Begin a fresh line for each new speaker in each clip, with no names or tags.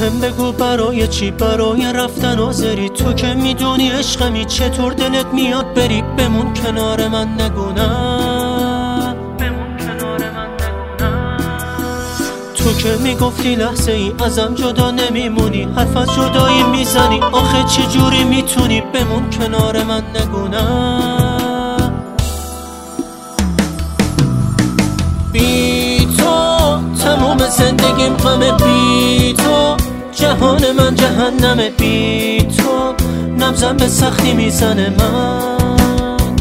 بهم بگو برای چی، برای رفتن آذری؟ تو که میدونی عشقمی، چطور دلت میاد بری؟ بمون کنار من نگو نه، تو که میگفتی لحظه ای ازم جدا نمیمونی، حرف از جدایی میزنی، آخه چه جوری میتونی؟ بمون کنار من نگو نه. بی تو تموم زندگیم غمه، بی تو جهان من جهنمه، بی تو نبضم به سختی میزنه من.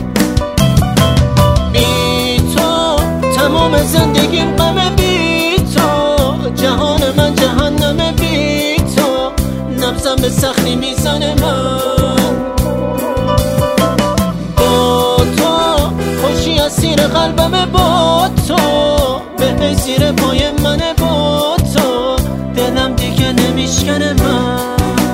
بی تو تموم زندگیم غمه، بی تو جهان من جهنمه، بی تو نبضم به سختی میزنه من. با تو خوشی از سیر قلبمه، با تو به زیر پای منه، با تو دلم دیگه نمیشکنه من.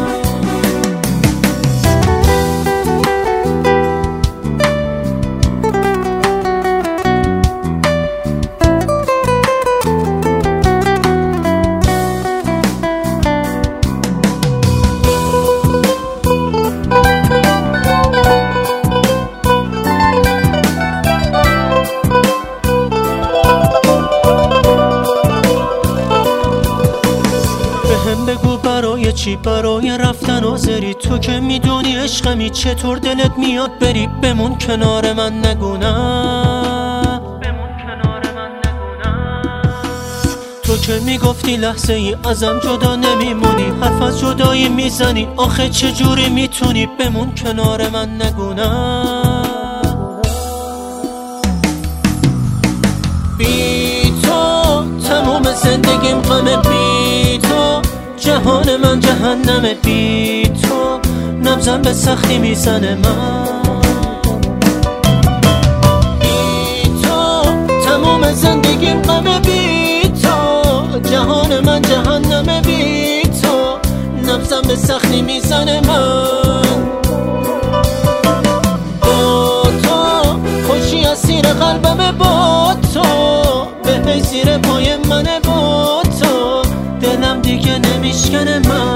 بگو برای چی، برای رفتن آذری؟ تو که میدونی عشقمی، چطور دلت میاد بری؟ بمون کنار من نگو نه، تو که میگفتی لحظه ای ازم جدا نمیمونی، حرف از جدایی میزنی، آخه چه جوری میتونی؟ بمون کنار من نگو نه. بی تو تموم زندگیم غمه، بی تو جهان من جهنمه، بی تو نبضم به سختی میزنه من. بی تو تموم زندگیم غمه، بی تو جهان من جهنمه، بی تو نبضم به سختی میزنه من. با تو خوشی از سیر قلبمه، با تو به زیر پای منه، با تو دلم دیگه نمیشکنه من.